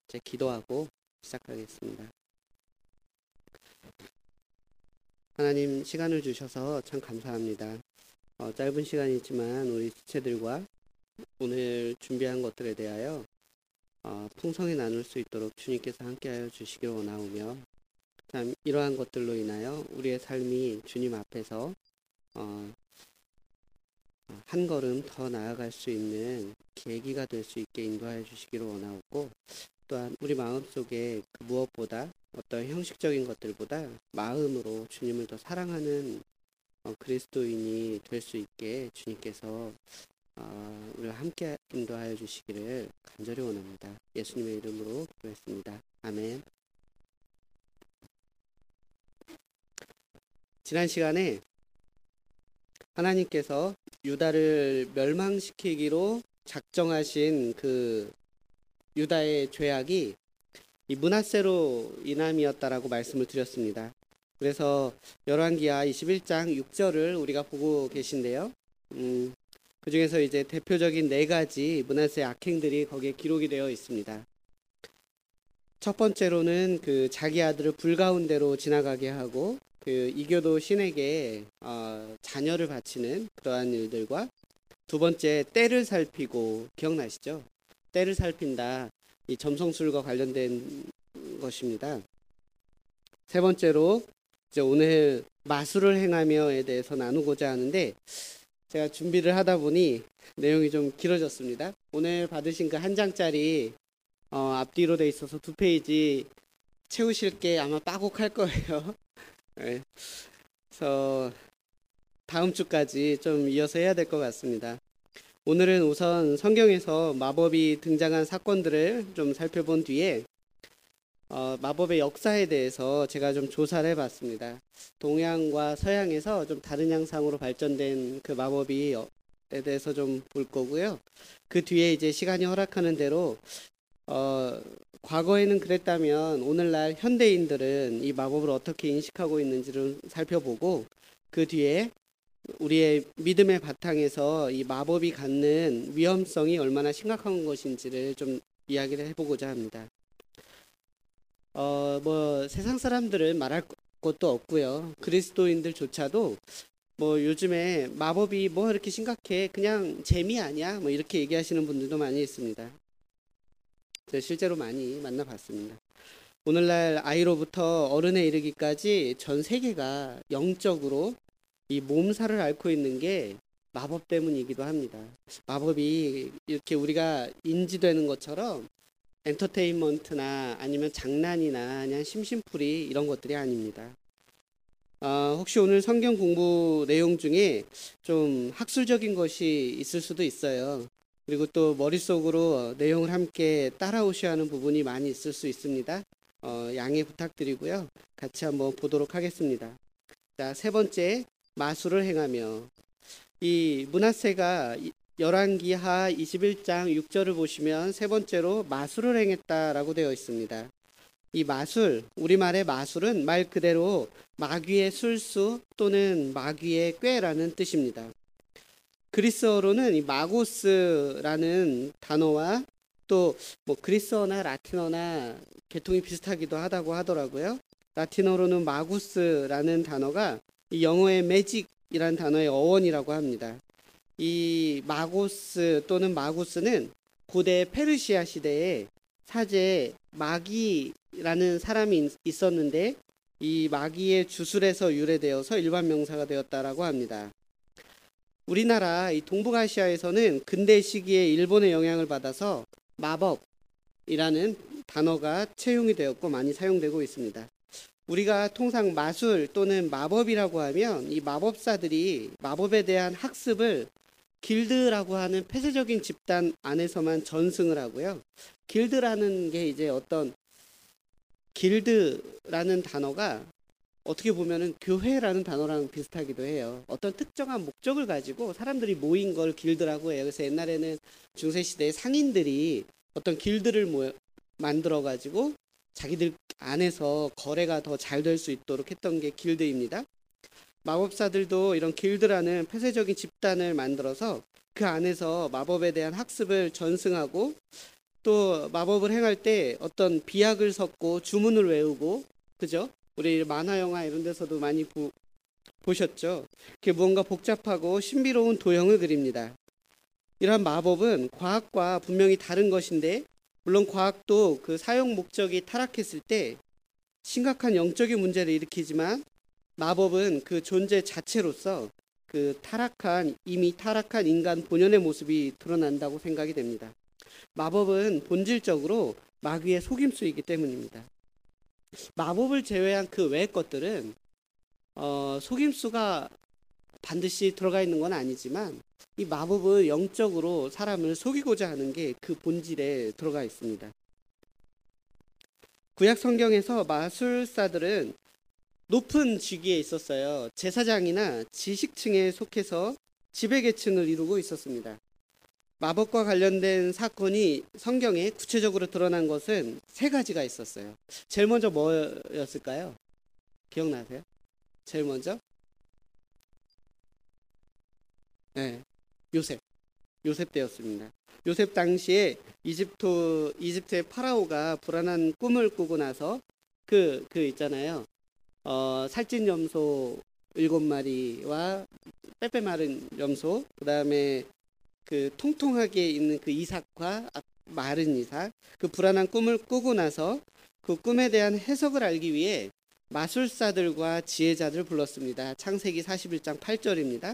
이제 기도하고 시작하겠습니다. 하나님 시간을 주셔서 참 감사합니다. 짧은 시간이지만 우리 지체들과 오늘 준비한 것들에 대하여 풍성히 나눌 수 있도록 주님께서 함께하여 주시기를 원하오며 참 이러한 것들로 인하여 우리의 삶이 주님 앞에서 한 걸음 더 나아갈 수 있는 계기가 될 수 있게 인도하여 주시기를 원하옵고 또한 우리 마음속에 그 무엇보다 어떤 형식적인 것들보다 마음으로 주님을 더 사랑하는 그리스도인이 될 수 있게 주님께서 우리와 함께 인도하여 주시기를 간절히 원합니다. 예수님의 이름으로 기도했습니다. 아멘. 지난 시간에 하나님께서 유다를 멸망시키기로 작정하신 그 유다의 죄악이 이 므낫세로 인함이었다라고 말씀을 드렸습니다. 그래서 열왕기하 21장 6절을 우리가 보고 계신데요. 그 중에서 이제 대표적인 4가지 므낫세의 악행들이 거기에 기록이 되어 있습니다. 첫 번째로는 그 자기 아들을 불 가운데로 지나가게 하고 그 이교도 신에게 자녀를 바치는 그러한 일들과 두 번째 때를 살피고 기억나시죠? 때를 살핀다. 이 점성술과 관련된 것입니다. 세 번째로 이제 오늘 마술을 행하며에 대해서 나누고자 하는데 제가 준비를 하다 보니 내용이 좀 길어졌습니다. 오늘 받으신 그 한 장짜리 앞뒤로 돼 있어서 2페이지 채우실 게 아마 빠곡할 거예요. 네. 그래서 다음 주까지 좀 이어서 해야 될 것 같습니다. 오늘은 우선 성경에서 마법이 등장한 사건들을 좀 살펴본 뒤에 마법의 역사에 대해서 제가 좀 조사를 해봤습니다. 동양과 서양에서 좀 다른 양상으로 발전된 그 마법에 대해서 좀 볼 거고요. 그 뒤에 이제 시간이 허락하는 대로 과거에는 그랬다면 오늘날 현대인들은 이 마법을 어떻게 인식하고 있는지를 살펴보고 그 뒤에 우리의 믿음의 바탕에서 이 마법이 갖는 위험성이 얼마나 심각한 것인지를 좀 이야기를 해보고자 합니다. 세상 사람들은 말할 것도 없고요. 그리스도인들조차도 요즘에 마법이 이렇게 심각해? 그냥 재미 아니야? 이렇게 얘기하시는 분들도 많이 있습니다. 제가 실제로 많이 만나봤습니다. 오늘날 아이로부터 어른에 이르기까지 전 세계가 영적으로 이 몸살을 앓고 있는 게 마법 때문이기도 합니다. 마법이 이렇게 우리가 인지되는 것처럼 엔터테인먼트나 아니면 장난이나 그냥 심심풀이 이런 것들이 아닙니다. 혹시 오늘 성경 공부 내용 중에 좀 학술적인 것이 있을 수도 있어요. 그리고 또 머릿속으로 내용을 함께 따라오셔야 하는 부분이 많이 있을 수 있습니다. 양해 부탁드리고요. 같이 한번 보도록 하겠습니다. 자, 세 번째, 마술을 행하며. 이 므낫세가 열왕기하 21장 6절을 보시면 세 번째로 마술을 행했다라고 되어 있습니다. 이 마술, 우리말의 마술은 말 그대로 마귀의 술수 또는 마귀의 꾀라는 뜻입니다. 그리스어로는 이 마고스라는 단어와 또 그리스어나 라틴어나 계통이 비슷하기도 하다고 하더라고요. 라틴어로는 마구스라는 단어가 이 영어의 매직이라는 단어의 어원이라고 합니다. 이 마고스 또는 마구스는 고대 페르시아 시대에 사제 마귀라는 사람이 있었는데 이 마귀의 주술에서 유래되어서 일반 명사가 되었다라고 합니다. 우리나라 이 동북아시아에서는 근대 시기에 일본의 영향을 받아서 마법이라는 단어가 채용이 되었고 많이 사용되고 있습니다. 우리가 통상 마술 또는 마법이라고 하면 이 마법사들이 마법에 대한 학습을 길드라고 하는 폐쇄적인 집단 안에서만 전승을 하고요. 길드라는 게 이제 어떤 길드라는 단어가 어떻게 보면은 교회라는 단어랑 비슷하기도 해요. 어떤 특정한 목적을 가지고 사람들이 모인 걸 길드라고 해요. 그래서 옛날에는 중세시대에 상인들이 어떤 길드를 만들어 가지고 자기들 안에서 거래가 더 잘 될 수 있도록 했던 게 길드입니다. 마법사들도 이런 길드라는 폐쇄적인 집단을 만들어서 그 안에서 마법에 대한 학습을 전승하고 또 마법을 행할 때 어떤 비약을 섞고 주문을 외우고, 그죠? 우리 만화 영화 이런 데서도 많이 보셨죠? 그게 무언가 복잡하고 신비로운 도형을 그립니다. 이러한 마법은 과학과 분명히 다른 것인데, 물론 과학도 그 사용 목적이 타락했을 때 심각한 영적인 문제를 일으키지만, 마법은 그 존재 자체로서 그 이미 타락한 인간 본연의 모습이 드러난다고 생각이 됩니다. 마법은 본질적으로 마귀의 속임수이기 때문입니다. 마법을 제외한 그 외의 것들은 속임수가 반드시 들어가 있는 건 아니지만, 이 마법은 영적으로 사람을 속이고자 하는 게 그 본질에 들어가 있습니다. 구약 성경에서 마술사들은 높은 직위에 있었어요. 제사장이나 지식층에 속해서 지배계층을 이루고 있었습니다. 마법과 관련된 사건이 성경에 구체적으로 드러난 것은 세 가지가 있었어요. 제일 먼저 뭐였을까요? 기억나세요? 제일 먼저? 네, 요셉 때였습니다. 요셉 당시에 이집트의 파라오가 불안한 꿈을 꾸고 나서 그 있잖아요. 살찐 염소 7마리와 빼빼 마른 염소, 그 다음에 그 통통하게 있는 그 이삭과 마른 이삭, 그 불안한 꿈을 꾸고 나서 그 꿈에 대한 해석을 알기 위해 마술사들과 지혜자들을 불렀습니다. 창세기 41장 8절입니다.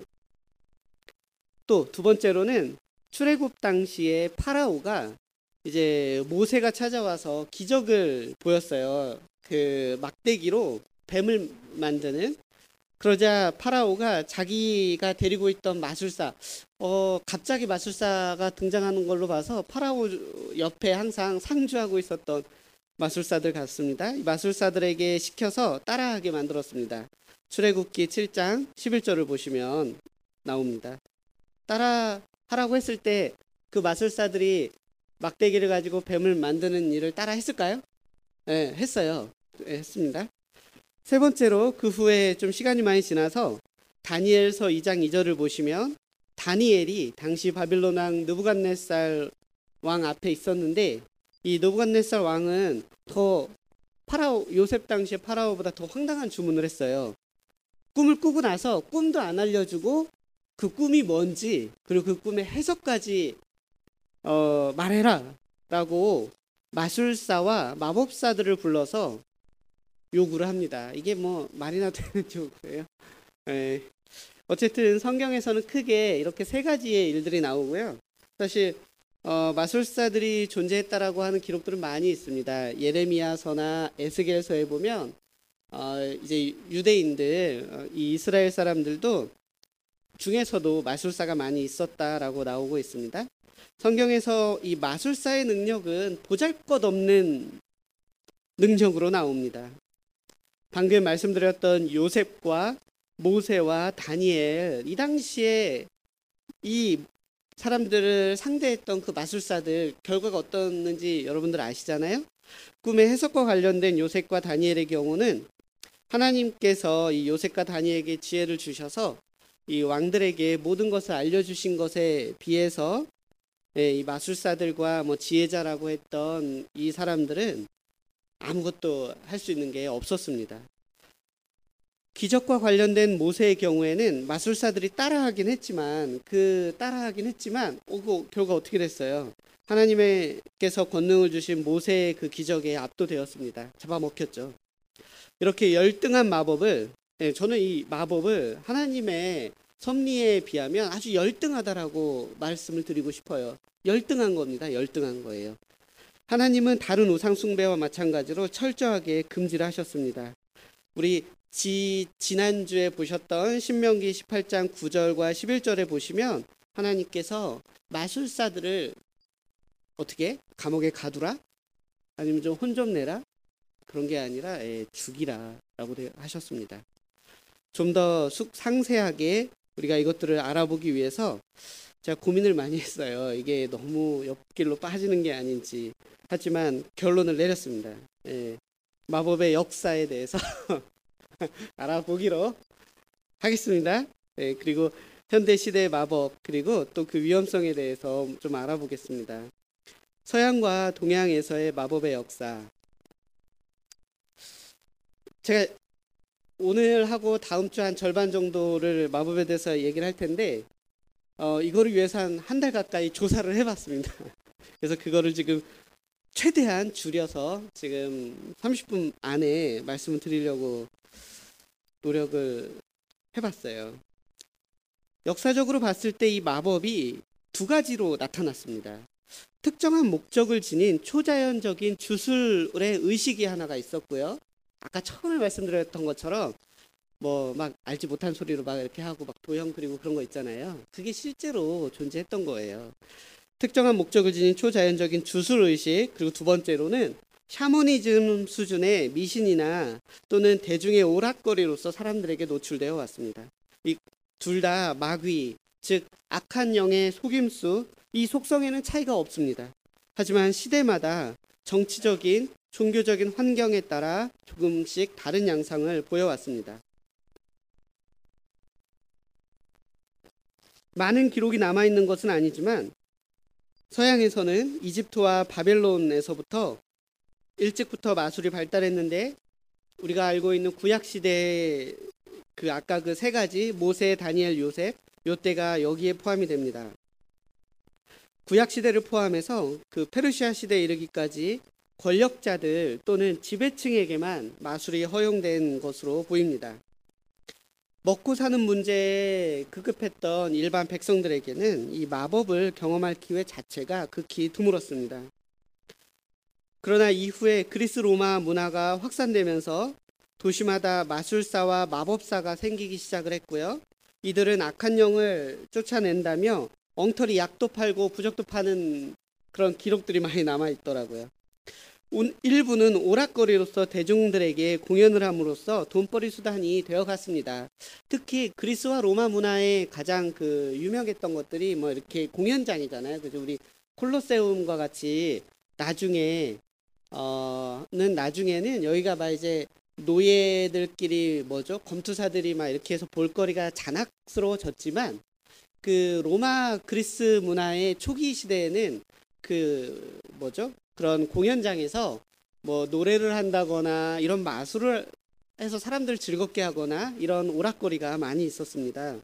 또 두 번째로는 출애굽 당시에 파라오가 이제 모세가 찾아와서 기적을 보였어요. 그 막대기로 뱀을 만드는. 그러자 파라오가 자기가 데리고 있던 마술사, 갑자기 마술사가 등장하는 걸로 봐서 파라오 옆에 항상 상주하고 있었던 마술사들 같습니다. 이 마술사들에게 시켜서 따라하게 만들었습니다. 출애굽기 7장 11절을 보시면 나옵니다. 따라하라고 했을 때 그 마술사들이 막대기를 가지고 뱀을 만드는 일을 따라 했을까요? 네, 했어요. 네, 했습니다. 세 번째로 그 후에 좀 시간이 많이 지나서 다니엘서 2장 2절을 보시면 다니엘이 당시 바빌론 왕 느부갓네살 왕 앞에 있었는데, 이 느부갓네살 왕은 요셉 당시에 파라오보다 더 황당한 주문을 했어요. 꿈을 꾸고 나서 꿈도 안 알려주고 그 꿈이 뭔지, 그리고 그 꿈의 해석까지 말해라 라고 마술사와 마법사들을 불러서 요구를 합니다. 이게 뭐 말이나 되는 요구예요. 네. 어쨌든 성경에서는 크게 이렇게 세 가지의 일들이 나오고요. 사실 마술사들이 존재했다라고 하는 기록들은 많이 있습니다. 예레미야서나 에스겔서에 보면 이제 유대인들, 이 이스라엘 사람들도 중에서도 마술사가 많이 있었다라고 나오고 있습니다. 성경에서 이 마술사의 능력은 보잘것없는 능력으로 나옵니다. 방금 말씀드렸던 요셉과 모세와 다니엘, 이 당시에 이 사람들을 상대했던 그 마술사들 결과가 어떻는지 여러분들 아시잖아요. 꿈의 해석과 관련된 요셉과 다니엘의 경우는 하나님께서 이 요셉과 다니엘에게 지혜를 주셔서 이 왕들에게 모든 것을 알려주신 것에 비해서 이 마술사들과 뭐 지혜자라고 했던 이 사람들은 아무것도 할 수 있는 게 없었습니다. 기적과 관련된 모세의 경우에는 마술사들이 따라하긴 했지만 그 결과 어떻게 됐어요? 하나님께서 권능을 주신 모세의 그 기적에 압도되었습니다. 잡아먹혔죠. 이렇게 열등한 마법을, 저는 이 마법을 하나님의 섭리에 비하면 아주 열등하다라고 말씀을 드리고 싶어요. 열등한 겁니다. 열등한 거예요. 하나님은 다른 우상 숭배와 마찬가지로 철저하게 금지를 하셨습니다. 우리 지난주에 보셨던 신명기 18장 9절과 11절에 보시면 하나님께서 마술사들을 어떻게? 감옥에 가두라? 아니면 좀 혼 좀 내라? 그런 게 아니라 죽이라 라고 하셨습니다. 좀 더 상세하게 우리가 이것들을 알아보기 위해서 제가 고민을 많이 했어요. 이게 너무 옆길로 빠지는 게 아닌지. 하지만 결론을 내렸습니다. 마법의 역사에 대해서 알아보기로 하겠습니다. 그리고 현대 시대의 마법, 그리고 또 그 위험성에 대해서 좀 알아보겠습니다. 서양과 동양에서의 마법의 역사. 제가 오늘 하고 다음 주 한 절반 정도를 마법에 대해서 얘기를 할 텐데, 이거를 위해서 한 달 가까이 조사를 해봤습니다. 그래서 그거를 지금 최대한 줄여서 지금 30분 안에 말씀을 드리려고 노력을 해봤어요. 역사적으로 봤을 때 이 마법이 두 가지로 나타났습니다. 특정한 목적을 지닌 초자연적인 주술의 의식이 하나가 있었고요. 아까 처음에 말씀드렸던 것처럼 뭐 막 알지 못한 소리로 막 이렇게 하고 막 도형 그리고 그런 거 있잖아요. 그게 실제로 존재했던 거예요. 특정한 목적을 지닌 초자연적인 주술 의식, 그리고 두 번째로는 샤머니즘 수준의 미신이나 또는 대중의 오락거리로서 사람들에게 노출되어 왔습니다. 이 둘 다 마귀, 즉 악한 영의 속임수, 이 속성에는 차이가 없습니다. 하지만 시대마다 정치적인, 종교적인 환경에 따라 조금씩 다른 양상을 보여왔습니다. 많은 기록이 남아있는 것은 아니지만 서양에서는 이집트와 바벨론에서부터 일찍부터 마술이 발달했는데, 우리가 알고 있는 구약시대의 아까 그 세 가지 모세, 다니엘, 요셉, 요때가 여기에 포함이 됩니다. 구약시대를 포함해서 그 페르시아 시대에 이르기까지 권력자들 또는 지배층에게만 마술이 허용된 것으로 보입니다. 먹고 사는 문제에 급급했던 일반 백성들에게는 이 마법을 경험할 기회 자체가 극히 드물었습니다. 그러나 이후에 그리스 로마 문화가 확산되면서 도시마다 마술사와 마법사가 생기기 시작을 했고요. 이들은 악한 영을 쫓아낸다며 엉터리 약도 팔고 부적도 파는 그런 기록들이 많이 남아 있더라고요. 일부는 오락거리로서 대중들에게 공연을 함으로써 돈벌이 수단이 되어갔습니다. 특히 그리스와 로마 문화의 가장 유명했던 것들이 뭐 이렇게 공연장이잖아요. 그죠? 우리 콜로세움과 같이 나중에는 여기가 막 이제 노예들끼리 검투사들이 막 이렇게 해서 볼거리가 잔악스러워졌지만, 그 로마 그리스 문화의 초기 시대에는 그런 공연장에서 뭐 노래를 한다거나 이런 마술을 해서 사람들 즐겁게 하거나 이런 오락거리가 많이 있었습니다.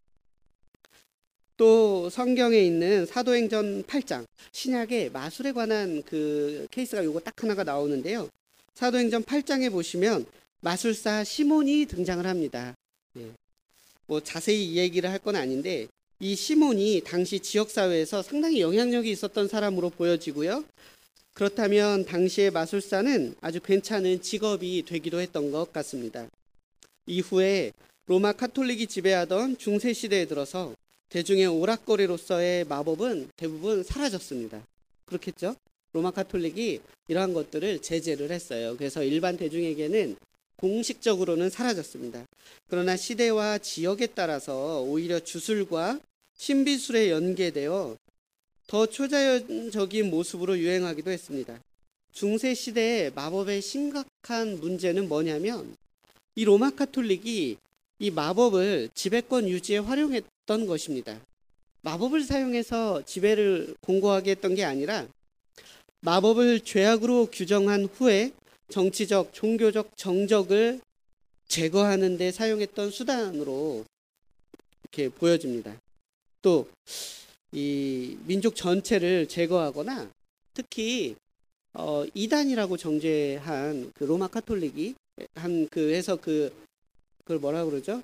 또 성경에 있는 사도행전 8장, 신약에 마술에 관한 그 케이스가 요거 딱 하나가 나오는데요. 사도행전 8장에 보시면 마술사 시몬이 등장을 합니다. 뭐 자세히 이 얘기를 할 건 아닌데, 이 시몬이 당시 지역사회에서 상당히 영향력이 있었던 사람으로 보여지고요. 그렇다면 당시의 마술사는 아주 괜찮은 직업이 되기도 했던 것 같습니다. 이후에 로마 카톨릭이 지배하던 중세시대에 들어서 대중의 오락거리로서의 마법은 대부분 사라졌습니다. 그렇겠죠? 로마 카톨릭이 이러한 것들을 제재를 했어요. 그래서 일반 대중에게는 공식적으로는 사라졌습니다. 그러나 시대와 지역에 따라서 오히려 주술과 신비술에 연계되어 더 초자연적인 모습으로 유행하기도 했습니다. 중세 시대의 마법의 심각한 문제는 뭐냐면, 이 로마 카톨릭이 이 마법을 지배권 유지에 활용했던 것입니다. 마법을 사용해서 지배를 공고하게 했던 게 아니라 마법을 죄악으로 규정한 후에 정치적, 종교적 정적을 제거하는 데 사용했던 수단으로 이렇게 보여집니다. 또 이 민족 전체를 제거하거나, 특히 이단이라고 정죄한 그 로마 카톨릭이 해서 그걸 뭐라 그러죠?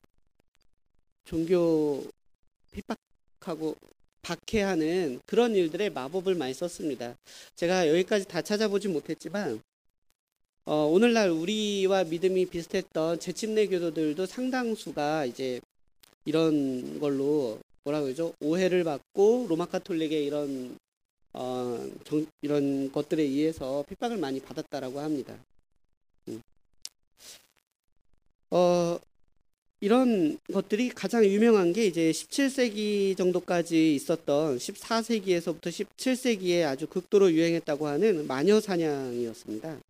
종교 핍박하고 박해하는 그런 일들에 마법을 많이 썼습니다. 제가 여기까지 다 찾아보지 못했지만 오늘날 우리와 믿음이 비슷했던 재침내 교도들도 상당수가 이제 이런 걸로 뭐라 그러죠? 오해를 받고 로마 카톨릭의 이런 것들에 의해서 핍박을 많이 받았다라고 합니다. 이런 것들이 가장 유명한 게 이제 17세기 정도까지 있었던 14세기에서부터 17세기에 아주 극도로 유행했다고 하는 마녀 사냥이었습니다.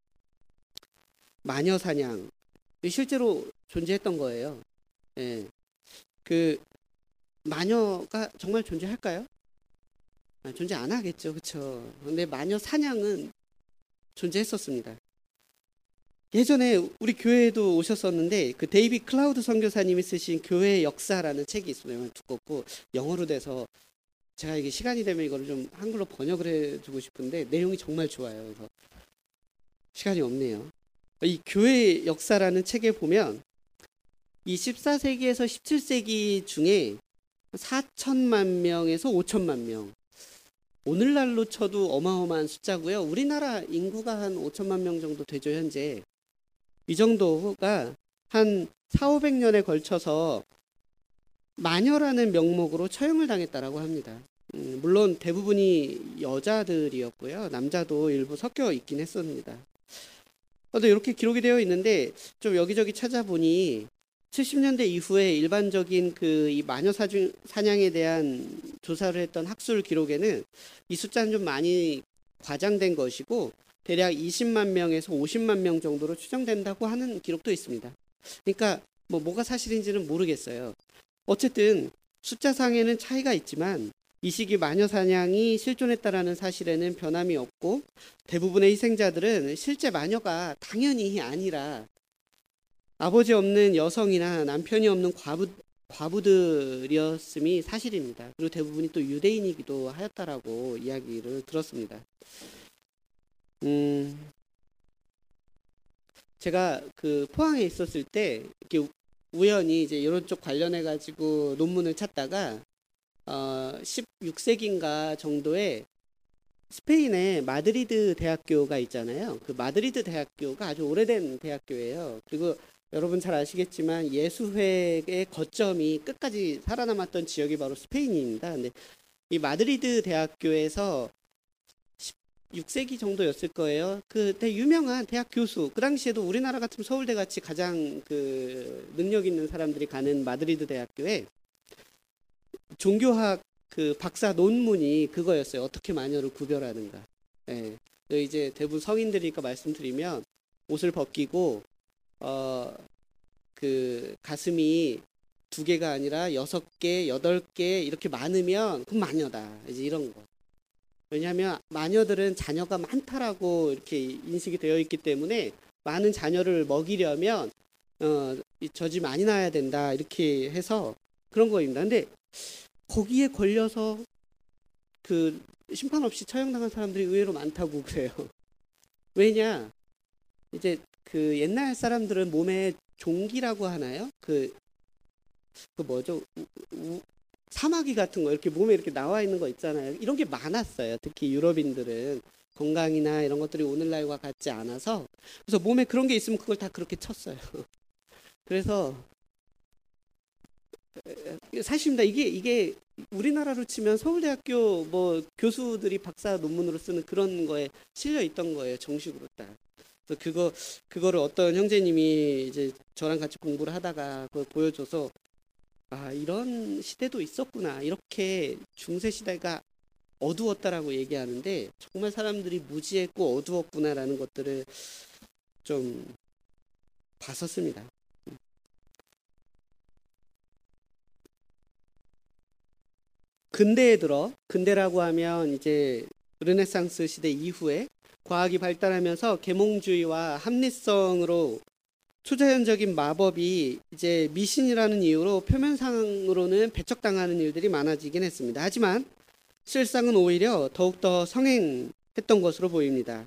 마녀 사냥 실제로 존재했던 거예요. 그 마녀가 정말 존재할까요? 존재 안 하겠죠, 그렇죠? 근데 마녀 사냥은 존재했었습니다. 예전에 우리 교회에도 오셨었는데 그 데이비 클라우드 선교사님이 쓰신 교회의 역사라는 책이 있어요. 두껍고 영어로 돼서 제가 이게 시간이 되면 이거를 좀 한글로 번역을 해주고 싶은데 내용이 정말 좋아요. 그래서 시간이 없네요. 이 교회의 역사라는 책에 보면 이 14세기에서 17세기 중에 4천만 명에서 5천만 명, 오늘날로 쳐도 어마어마한 숫자고요. 우리나라 인구가 한 5천만 명 정도 되죠, 현재. 이 정도가 한 4, 500년에 걸쳐서 마녀라는 명목으로 처형을 당했다라고 합니다. 물론 대부분이 여자들이었고요. 남자도 일부 섞여 있긴 했습니다. 그런데 이렇게 기록이 되어 있는데 좀 여기저기 찾아보니 70년대 이후에 일반적인 그 이 마녀 사냥에 대한 조사를 했던 학술 기록에는 이 숫자는 좀 많이 과장된 것이고 대략 20만 명에서 50만 명 정도로 추정된다고 하는 기록도 있습니다. 그러니까 뭐가 사실인지는 모르겠어요. 어쨌든 숫자상에는 차이가 있지만 이 시기 마녀 사냥이 실존했다라는 사실에는 변함이 없고 대부분의 희생자들은 실제 마녀가 당연히 아니라 아버지 없는 여성이나 남편이 없는 과부들이었음이 사실입니다. 그리고 대부분이 또 유대인이기도 하였다라고 이야기를 들었습니다. 제가 그 포항에 있었을 때 이렇게 우연히 이제 이런 쪽 관련해 가지고 논문을 찾다가 16세기인가 정도에 스페인의 마드리드 대학교가 있잖아요. 그 마드리드 대학교가 아주 오래된 대학교예요. 그리고 여러분 잘 아시겠지만 예수회의 거점이 끝까지 살아남았던 지역이 바로 스페인입니다. 근데 이 마드리드 대학교에서 16세기 정도였을 거예요. 그때 유명한 대학 교수, 그 당시에도 우리나라 같은 서울대 같이 가장 그 능력 있는 사람들이 가는 마드리드 대학교에 종교학 그 박사 논문이 그거였어요. 어떻게 마녀를 구별하는가. 예. 이제 대부분 성인들이니까 말씀드리면 옷을 벗기고 그 가슴이 2개가 아니라 6개, 8개 이렇게 많으면 그럼 마녀다. 이제 이런 거. 왜냐하면 마녀들은 자녀가 많다라고 이렇게 인식이 되어 있기 때문에 많은 자녀를 먹이려면 젖이 많이 나야 된다 이렇게 해서 그런 거입니다. 근데 거기에 걸려서 그 심판 없이 처형당한 사람들이 의외로 많다고 그래요. 왜냐? 이제 그 옛날 사람들은 몸에 종기라고 하나요? 그 뭐죠? 사마귀 같은 거 이렇게 몸에 이렇게 나와 있는 거 있잖아요. 이런 게 많았어요. 특히 유럽인들은 건강이나 이런 것들이 오늘날과 같지 않아서 그래서 몸에 그런 게 있으면 그걸 다 그렇게 쳤어요. 그래서 사실입니다. 이게 우리나라로 치면 서울대학교 뭐 교수들이 박사 논문으로 쓰는 그런 거에 실려 있던 거예요. 정식으로 딱. 그래서 그거를 어떤 형제님이 이제 저랑 같이 공부를 하다가 그걸 보여줘서 아, 이런 시대도 있었구나. 이렇게 중세 시대가 어두웠다라고 얘기하는데 정말 사람들이 무지했고 어두웠구나라는 것들을 좀 봤었습니다. 근대에 들어, 근대라고 하면 이제 르네상스 시대 이후에 과학이 발달하면서 계몽주의와 합리성으로 초자연적인 마법이 이제 미신이라는 이유로 표면상으로는 배척당하는 일들이 많아지긴 했습니다. 하지만 실상은 오히려 더욱더 성행했던 것으로 보입니다.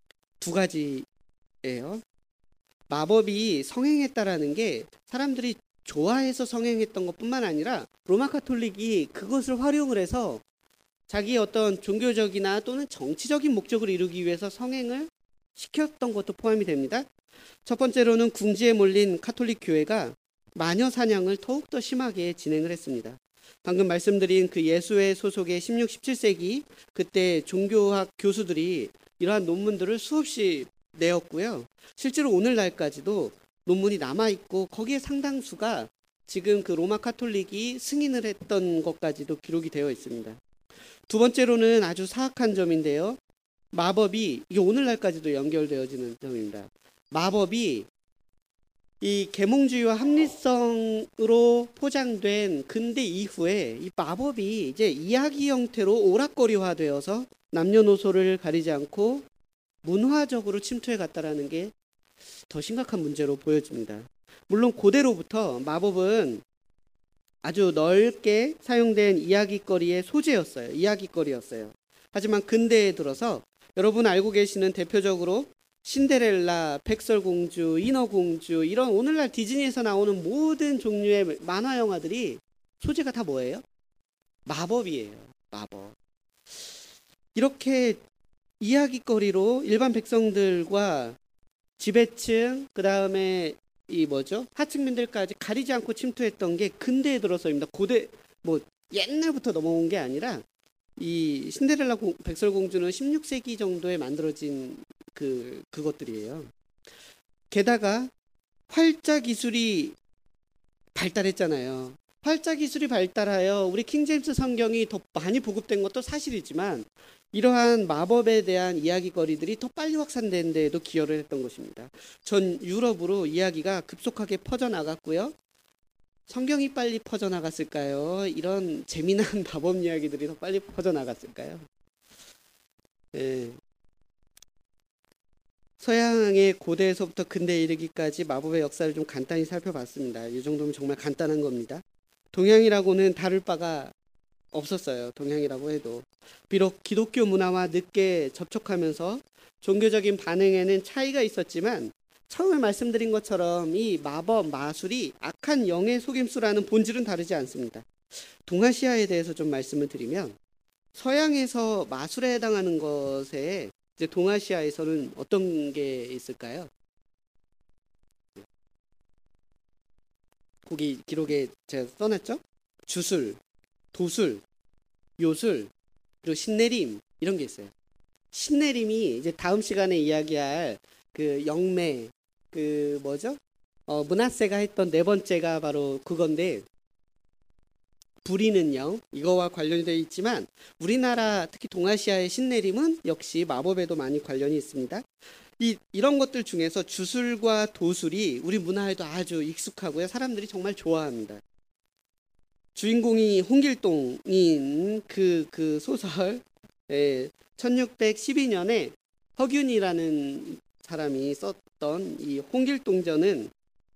2가지예요. 마법이 성행했다라는 게 사람들이 좋아해서 성행했던 것뿐만 아니라 로마 카톨릭이 그것을 활용을 해서 자기의 어떤 종교적이나 또는 정치적인 목적을 이루기 위해서 성행을 시켰던 것도 포함이 됩니다. 첫 번째로는 궁지에 몰린 카톨릭 교회가 마녀 사냥을 더욱더 심하게 진행을 했습니다. 방금 말씀드린 그 예수회 소속의 16, 17세기 그때 종교학 교수들이 이러한 논문들을 수없이 내었고요. 실제로 오늘날까지도 논문이 남아있고 거기에 상당수가 지금 그 로마 카톨릭이 승인을 했던 것까지도 기록이 되어 있습니다. 2번째로는 아주 사악한 점인데요. 마법이 이게 오늘날까지도 연결되어지는 점입니다. 마법이 이 계몽주의와 합리성으로 포장된 근대 이후에 이 마법이 이제 이야기 형태로 오락거리화되어서 남녀노소를 가리지 않고 문화적으로 침투해 갔다라는 게 더 심각한 문제로 보여집니다. 물론 고대로부터 마법은 아주 넓게 사용된 이야기거리의 소재였어요. 이야기거리였어요. 하지만 근대에 들어서 여러분 알고 계시는 대표적으로 신데렐라, 백설공주, 인어공주 이런 오늘날 디즈니에서 나오는 모든 종류의 만화 영화들이 소재가 다 뭐예요? 마법이에요. 마법. 이렇게 이야기거리로 일반 백성들과 지배층, 그 다음에 이 뭐죠? 하층민들까지 가리지 않고 침투했던 게 근대에 들어서입니다. 고대 뭐 옛날부터 넘어온 게 아니라 이 신데렐라 백설공주는 16세기 정도에 만들어진 그것들이에요. 게다가 활자 기술이 발달했잖아요. 활자 기술이 발달하여 우리 킹제임스 성경이 더 많이 보급된 것도 사실이지만 이러한 마법에 대한 이야기거리들이 더 빨리 확산된 데에도 기여를 했던 것입니다. 전 유럽으로 이야기가 급속하게 퍼져나갔고요. 성경이 빨리 퍼져나갔을까요? 이런 재미난 마법 이야기들이 더 빨리 퍼져나갔을까요? 네. 서양의 고대에서부터 근대에 이르기까지 마법의 역사를 좀 간단히 살펴봤습니다. 이 정도면 정말 간단한 겁니다. 동양이라고는 다룰 바가 없었어요. 동양이라고 해도. 비록 기독교 문화와 늦게 접촉하면서 종교적인 반응에는 차이가 있었지만 처음에 말씀드린 것처럼 이 마법, 마술이 악한 영의 속임수라는 본질은 다르지 않습니다. 동아시아에 대해서 좀 말씀을 드리면 서양에서 마술에 해당하는 것에 이제 동아시아에서는 어떤 게 있을까요? 거기 기록에 제가 써놨죠? 주술, 도술, 요술, 그리고 신내림 이런 게 있어요. 신내림이 이제 다음 시간에 이야기할 그 영매 그 뭐죠? 문하세가 했던 네 번째가 바로 그건데 부리는 영 이거와 관련이 되어 있지만 우리나라 특히 동아시아의 신내림은 역시 마법에도 많이 관련이 있습니다. 이런 것들 중에서 주술과 도술이 우리 문화에도 아주 익숙하고요. 사람들이 정말 좋아합니다. 주인공이 홍길동인 그 소설 1612년에 허균이라는 사람이 썼던 이 홍길동전은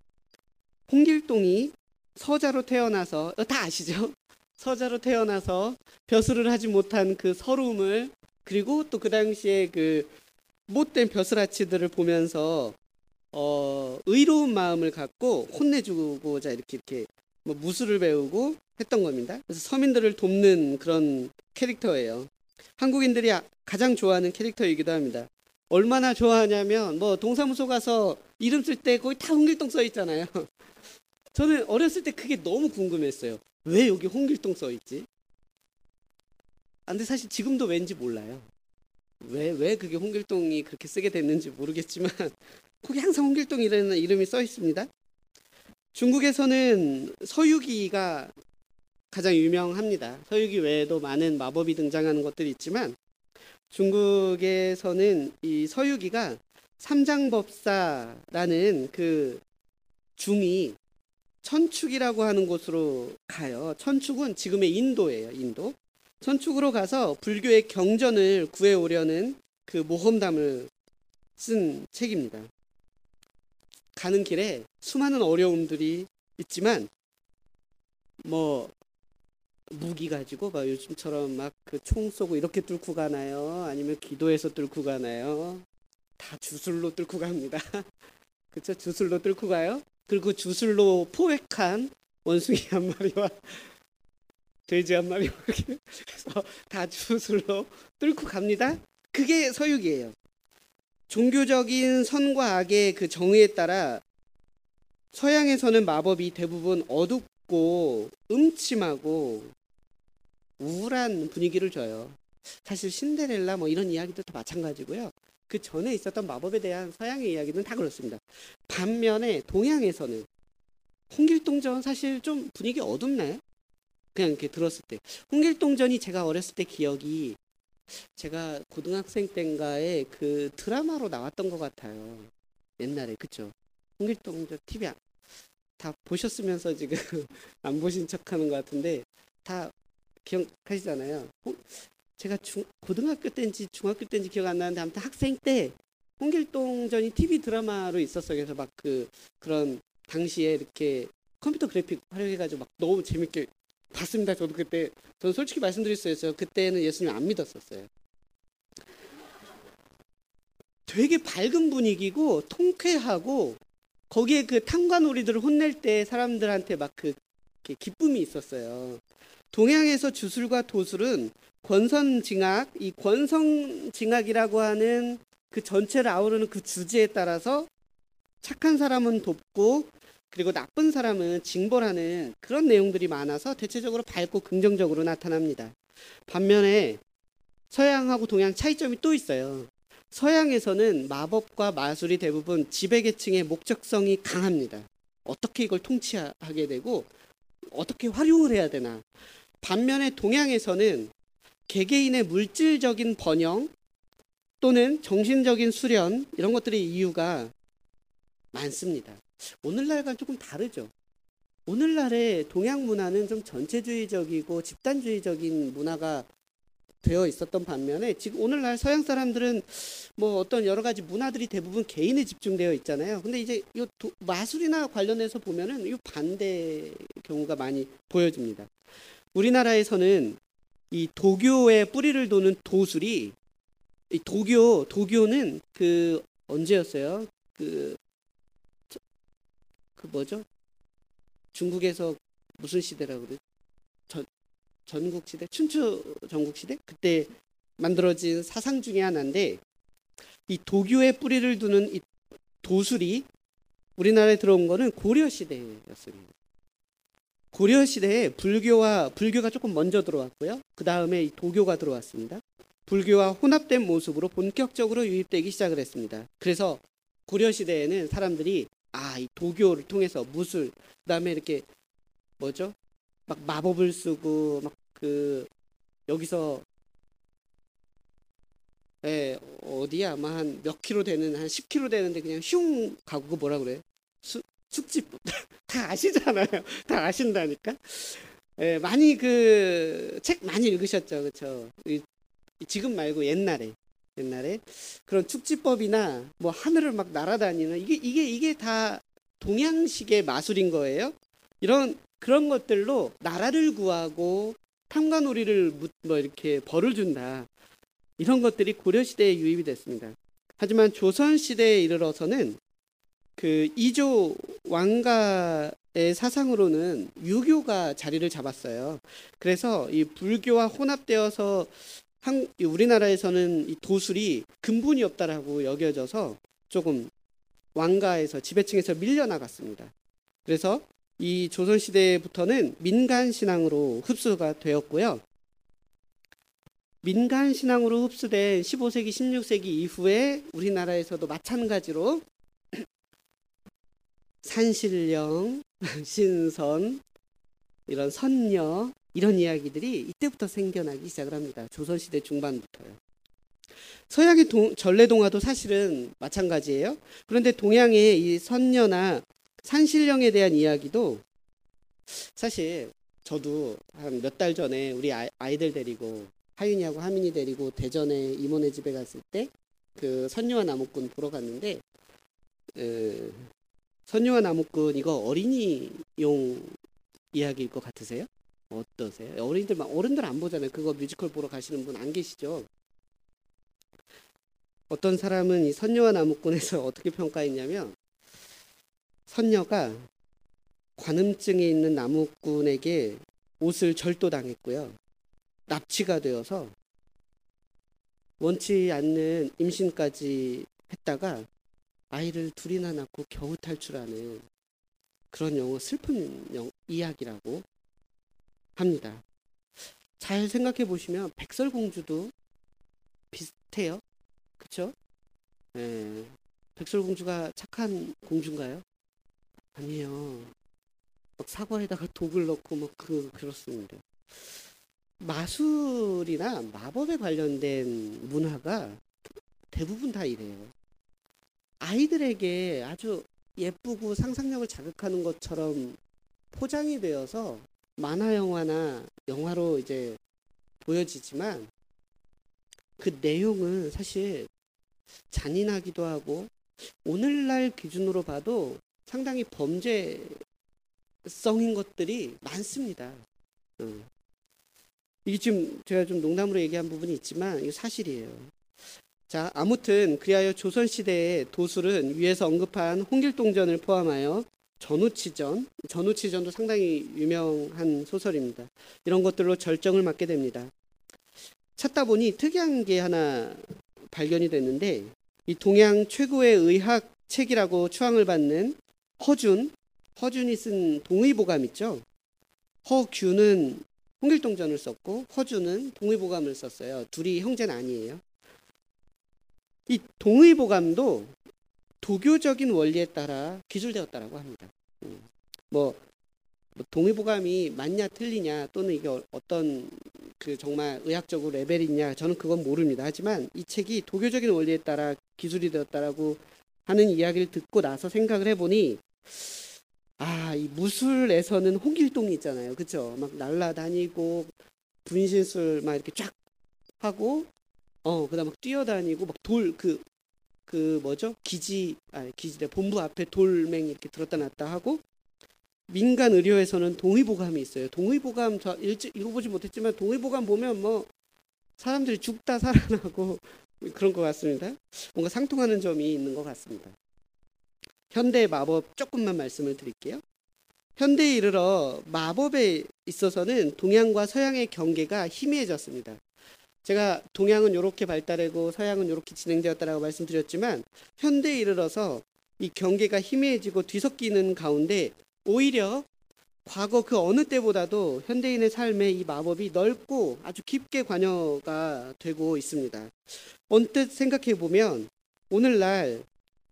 홍길동이 서자로 태어나서 다 아시죠? 서자로 태어나서 벼슬을 하지 못한 그 서러움을 그리고 또 그 당시에 그 못된 벼슬아치들을 보면서 의로운 마음을 갖고 혼내주고자 이렇게 뭐 무술을 배우고 했던 겁니다. 그래서 서민들을 돕는 그런 캐릭터예요. 한국인들이 가장 좋아하는 캐릭터이기도 합니다. 얼마나 좋아하냐면 뭐 동사무소 가서 이름 쓸 때 거기 다 홍길동 써 있잖아요. 저는 어렸을 때 그게 너무 궁금했어요. 왜 여기 홍길동 써 있지? 근데 사실 지금도 왠지 몰라요. 왜 그게 홍길동이 그렇게 쓰게 됐는지 모르겠지만 거기 항상 홍길동이라는 이름이 써 있습니다. 중국에서는 서유기가 가장 유명합니다. 서유기 외에도 많은 마법이 등장하는 것들이 있지만 중국에서는 이 서유기가 삼장법사라는 그 중이 천축이라고 하는 곳으로 가요. 천축은 지금의 인도예요. 인도. 천축으로 가서 불교의 경전을 구해오려는 그 모험담을 쓴 책입니다. 가는 길에 수많은 어려움들이 있지만 뭐 무기 가지고 막 요즘처럼 막 그 총 쏘고 이렇게 뚫고 가나요? 아니면 기도해서 뚫고 가나요? 다 주술로 뚫고 갑니다. 그렇죠? 주술로 뚫고 가요. 그리고 주술로 포획한 원숭이 한 마리와 돼지 한 마리와 이렇게 해서 다 주술로 뚫고 갑니다. 그게 서유기예요. 종교적인 선과 악의 그 정의에 따라 서양에서는 마법이 대부분 어둡고 음침하고 우울한 분위기를 줘요. 사실 신데렐라 뭐 이런 이야기도 마찬가지고요. 그 전에 있었던 마법에 대한 서양의 이야기는 다 그렇습니다. 반면에 동양에서는 홍길동전 사실 좀 분위기 어둡나요? 그냥 이렇게 들었을 때 홍길동전이 제가 어렸을 때 기억이 제가 고등학생 때인가에 그 드라마로 나왔던 것 같아요. 옛날에 그쵸? 홍길동 저 TV 다 보셨으면서 지금 안 보신 척하는 것 같은데 다 기억하시잖아요. 제가 고등학교 때인지 중학교 때인지 기억 안 나는데 아무튼 학생 때 홍길동전이 TV 드라마로 있었어요. 그래서 막 그런 당시에 이렇게 컴퓨터 그래픽 활용해가지고 막 너무 재밌게 봤습니다. 저도 그때 저는 솔직히 말씀드렸어요. 그때는 예수님 안 믿었었어요. 되게 밝은 분위기고 통쾌하고 거기에 그 탕관오리들을 혼낼 때 사람들한테 막 기쁨이 있었어요. 동양에서 주술과 도술은 권선징악, 이 권선징악이라고 하는 그 전체를 아우르는 그 주제에 따라서 착한 사람은 돕고 그리고 나쁜 사람은 징벌하는 그런 내용들이 많아서 대체적으로 밝고 긍정적으로 나타납니다. 반면에 서양하고 동양 차이점이 또 있어요. 서양에서는 마법과 마술이 대부분 지배계층의 목적성이 강합니다. 어떻게 이걸 통치하게 되고 어떻게 활용을 해야 되나. 반면에 동양에서는 개개인의 물질적인 번영 또는 정신적인 수련 이런 것들의 이유가 많습니다. 오늘날과 조금 다르죠. 오늘날의 동양 문화는 좀 전체주의적이고 집단주의적인 문화가 되어 있었던 반면에 지금 오늘날 서양 사람들은 뭐 어떤 여러 가지 문화들이 대부분 개인에 집중되어 있잖아요. 근데 이제 이 마술이나 관련해서 보면은 이 반대 경우가 많이 보여집니다. 우리나라에서는 이 도교의 뿌리를 도는 도술이 이 도교는 언제였어요? 뭐죠? 중국에서 무슨 시대라고 그래? 전국 시대, 춘추 전국 시대 그때 만들어진 사상 중에 하나인데 이 도교의 뿌리를 두는 이 도술이 우리나라에 들어온 거는 고려 시대였습니다. 고려 시대에 불교가 조금 먼저 들어왔고요. 그 다음에 이 도교가 들어왔습니다. 불교와 혼합된 모습으로 본격적으로 유입되기 시작을 했습니다. 그래서 고려 시대에는 사람들이 이 도교를 통해서 무술, 그다음에 이렇게 뭐죠? 막 마법을 쓰고 막 여기서 어디야 아마 한 몇 킬로 되는 한 10킬로 되는데 그냥 슝 가고 그 뭐라 그래? 숙집 다 아시잖아요. 다 아신다니까. 많이 책 많이 읽으셨죠, 그렇죠? 지금 말고 옛날에 그런 축지법이나 뭐 하늘을 막 날아다니는 이게 다 동양식의 마술인 거예요. 그런 것들로 나라를 구하고 탐관오리를 뭐 이렇게 벌을 준다. 이런 것들이 고려 시대에 유입이 됐습니다. 하지만 조선 시대에 이르러서는 이조 왕가의 사상으로는 유교가 자리를 잡았어요. 그래서 이 불교와 혼합되어서 우리나라에서는 이 도술이 근본이 없다라고 여겨져서 조금 왕가에서 지배층에서 밀려나갔습니다. 그래서 이 조선시대부터는 민간신앙으로 흡수가 되었고요. 민간신앙으로 흡수된 15세기, 16세기 이후에 우리나라에서도 마찬가지로 산신령, 신선, 이런 선녀 이런 이야기들이 이때부터 생겨나기 시작을 합니다. 조선시대 중반부터요. 서양의 전래동화도 사실은 마찬가지예요. 그런데 동양의 이 선녀나 산신령에 대한 이야기도 사실 저도 한 몇 달 전에 우리 아이들 데리고 하윤이하고 하민이 데리고 대전에 이모네 집에 갔을 때 선녀와 나무꾼 보러 갔는데 선녀와 나무꾼 이거 어린이용 이야기일 것 같으세요? 어떠세요? 어른들 안 보잖아요. 그거 뮤지컬 보러 가시는 분 안 계시죠? 어떤 사람은 이 선녀와 나무꾼에서 어떻게 평가했냐면 선녀가 관음증에 있는 나무꾼에게 옷을 절도당했고요. 납치가 되어서 원치 않는 임신까지 했다가 아이를 둘이나 낳고 겨우 탈출하는 그런 슬픈 이야기라고 합니다. 잘 생각해 보시면 백설공주도 비슷해요. 그렇죠? 백설공주가 착한 공주인가요? 아니에요. 막 사과에다가 독을 넣고 막 그렇습니다. 마술이나 마법에 관련된 문화가 대부분 다 이래요. 아이들에게 아주 예쁘고 상상력을 자극하는 것처럼 포장이 되어서 만화 영화나 영화로 이제 보여지지만 그 내용은 사실 잔인하기도 하고 오늘날 기준으로 봐도 상당히 범죄성인 것들이 많습니다. 이게 지금 제가 좀 농담으로 얘기한 부분이 있지만 이게 사실이에요. 자, 아무튼 그리하여 조선시대의 도술은 위에서 언급한 홍길동전을 포함하여 전우치전도 상당히 유명한 소설입니다. 이런 것들로 절정을 맞게 됩니다. 찾다 보니 특이한 게 하나 발견이 됐는데 이 동양 최고의 의학 책이라고 추앙을 받는 허준이 쓴 동의보감 있죠. 허균은 홍길동전을 썼고 허준은 동의보감을 썼어요. 둘이 형제는 아니에요. 이 동의보감도 도교적인 원리에 따라 기술되었다라고 합니다. 뭐 동의보감이 맞냐 틀리냐 또는 이게 어떤 그 정말 의학적으로 레벨이 있냐 저는 그건 모릅니다. 하지만 이 책이 도교적인 원리에 따라 기술이 되었다라고 하는 이야기를 듣고 나서 생각을 해보니 이 무술에서는 홍길동이 있잖아요. 그렇죠? 막 날라다니고 분신술 막 이렇게 쫙 하고 그다음 막 뛰어다니고 막 돌 뭐죠? 기지대 본부 앞에 돌멩이 이렇게 들었다 놨다 하고 민간 의료에서는 동의보감이 있어요. 동의보감 저 읽어보지 못했지만 동의보감 보면 뭐 사람들이 죽다 살아나고 그런 것 같습니다. 뭔가 상통하는 점이 있는 것 같습니다. 현대의 마법 조금만 말씀을 드릴게요. 현대에 이르러 마법에 있어서는 동양과 서양의 경계가 희미해졌습니다. 제가 동양은 이렇게 발달하고 서양은 이렇게 진행되었다라고 말씀드렸지만 현대에 이르러서 이 경계가 희미해지고 뒤섞이는 가운데 오히려 과거 그 어느 때보다도 현대인의 삶에 이 마법이 넓고 아주 깊게 관여가 되고 있습니다. 언뜻 생각해 보면 오늘날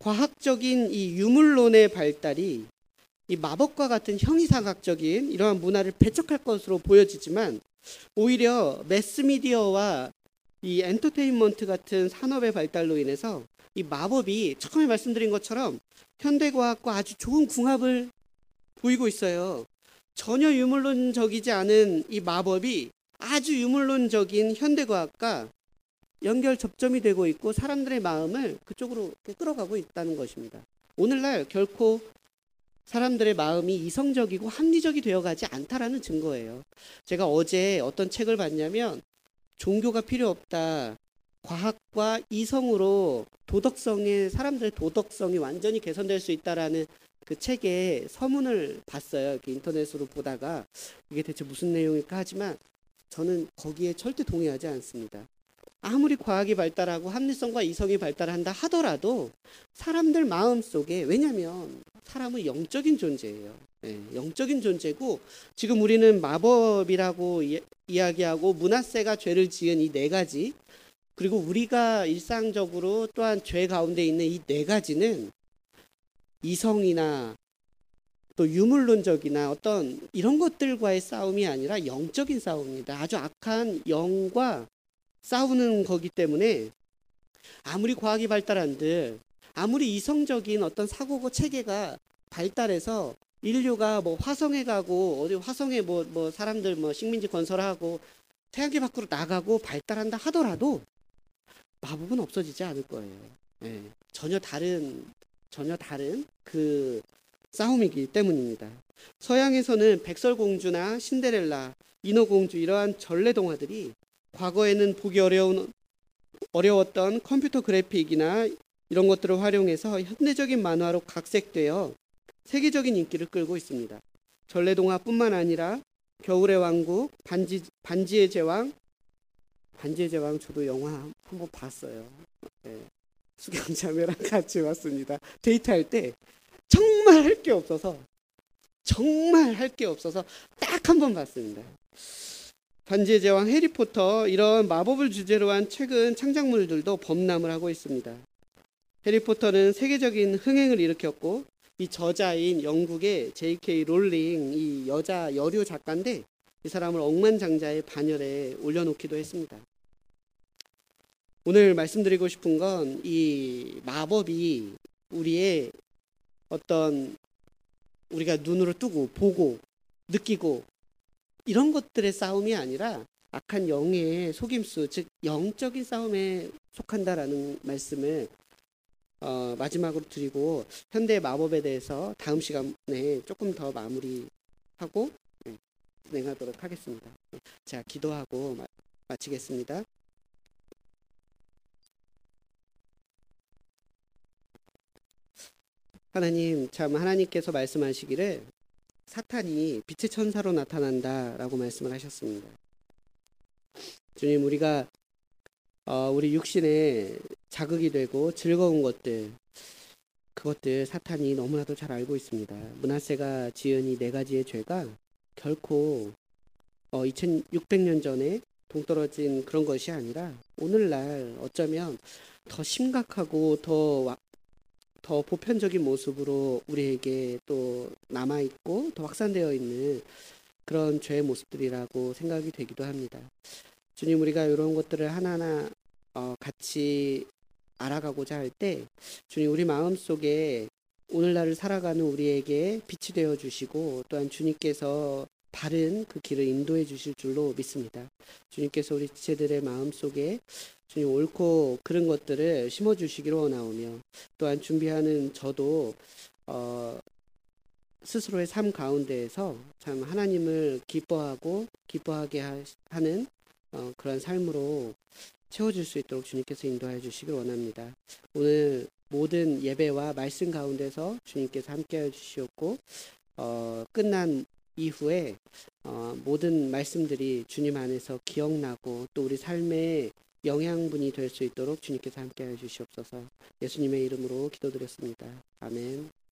과학적인 이 유물론의 발달이 이 마법과 같은 형이상학적인 이러한 문화를 배척할 것으로 보여지지만 오히려 매스미디어와 이 엔터테인먼트 같은 산업의 발달로 인해서 이 마법이 처음에 말씀드린 것처럼 현대과학과 아주 좋은 궁합을 보이고 있어요. 전혀 유물론적이지 않은 이 마법이 아주 유물론적인 현대과학과 연결 접점이 되고 있고 사람들의 마음을 그쪽으로 끌어가고 있다는 것입니다. 오늘날 결코 사람들의 마음이 이성적이고 합리적이 되어가지 않다라는 증거예요. 제가 어제 어떤 책을 봤냐면 종교가 필요 없다. 과학과 이성으로 사람들의 도덕성이 완전히 개선될 수 있다라는 그 책의 서문을 봤어요. 이렇게 인터넷으로 보다가 이게 대체 무슨 내용일까 하지만 저는 거기에 절대 동의하지 않습니다. 아무리 과학이 발달하고 합리성과 이성이 발달한다 하더라도 사람들 마음속에 왜냐하면 사람은 영적인 존재예요. 영적인 존재고 지금 우리는 마법이라고 이야기하고 문하세가 죄를 지은 이 네 가지 그리고 우리가 일상적으로 또한 죄 가운데 있는 이 네 가지는 이성이나 또 유물론적이나 어떤 이런 것들과의 싸움이 아니라 영적인 싸움입니다. 아주 악한 영과 싸우는 거기 때문에 아무리 과학이 발달한들 아무리 이성적인 어떤 사고고 체계가 발달해서 인류가 뭐 화성에 가고 어디 화성에 뭐 사람들 뭐 식민지 건설하고 태양계 밖으로 나가고 발달한다 하더라도 마법은 없어지지 않을 거예요. 전혀 다른 그 싸움이기 때문입니다. 서양에서는 백설공주나 신데렐라, 인어공주 이러한 전래 동화들이 과거에는 보기 어려웠던 컴퓨터 그래픽이나 이런 것들을 활용해서 현대적인 만화로 각색되어 세계적인 인기를 끌고 있습니다. 전래동화뿐만 아니라 겨울의 왕국, 반지의 제왕 저도 영화 한번 봤어요. 수경자매랑 같이 봤습니다. 데이트할 때 정말 할 게 없어서 딱 한 번 봤습니다. 반지의 제왕, 해리포터 이런 마법을 주제로 한 최근 창작물들도 범람을 하고 있습니다. 해리포터는 세계적인 흥행을 일으켰고 이 저자인 영국의 J.K. 롤링 이 여자 여류 작가인데 이 사람을 억만장자의 반열에 올려놓기도 했습니다. 오늘 말씀드리고 싶은 건 이 마법이 우리의 어떤 우리가 눈으로 뜨고 보고 느끼고 이런 것들의 싸움이 아니라 악한 영의 속임수, 즉 영적인 싸움에 속한다라는 말씀을 마지막으로 드리고 현대 마법에 대해서 다음 시간에 조금 더 마무리하고 진행하도록 하겠습니다. 자, 기도하고 마치겠습니다. 하나님, 참 하나님께서 말씀하시기를 사탄이 빛의 천사로 나타난다라고 말씀을 하셨습니다. 주님, 우리가 우리 육신에 자극이 되고 즐거운 것들, 그것들 사탄이 너무나도 잘 알고 있습니다. 므낫세가 지은 이 네 가지의 죄가 결코 2600년 전에 동떨어진 그런 것이 아니라 오늘날 어쩌면 더 심각하고 더 보편적인 모습으로 우리에게 또 남아있고 더 확산되어 있는 그런 죄의 모습들이라고 생각이 되기도 합니다. 주님, 우리가 이런 것들을 하나하나 같이 알아가고자 할 때 주님, 우리 마음속에 오늘날을 살아가는 우리에게 빛이 되어 주시고 또한 주님께서 바른 그 길을 인도해 주실 줄로 믿습니다. 주님께서 우리 지체들의 마음속에 주님 옳고 그른 것들을 심어 주시기를 원하오며 또한 준비하는 저도 스스로의 삶 가운데에서 참 하나님을 기뻐하게 하는 그런 삶으로 채워줄 수 있도록 주님께서 인도하여 주시길 원합니다. 오늘 모든 예배와 말씀 가운데서 주님께서 함께해 주시었고 끝난 이후에 모든 말씀들이 주님 안에서 기억나고 또 우리 삶의 영양분이 될 수 있도록 주님께서 함께해 주시옵소서. 예수님의 이름으로 기도드렸습니다. 아멘.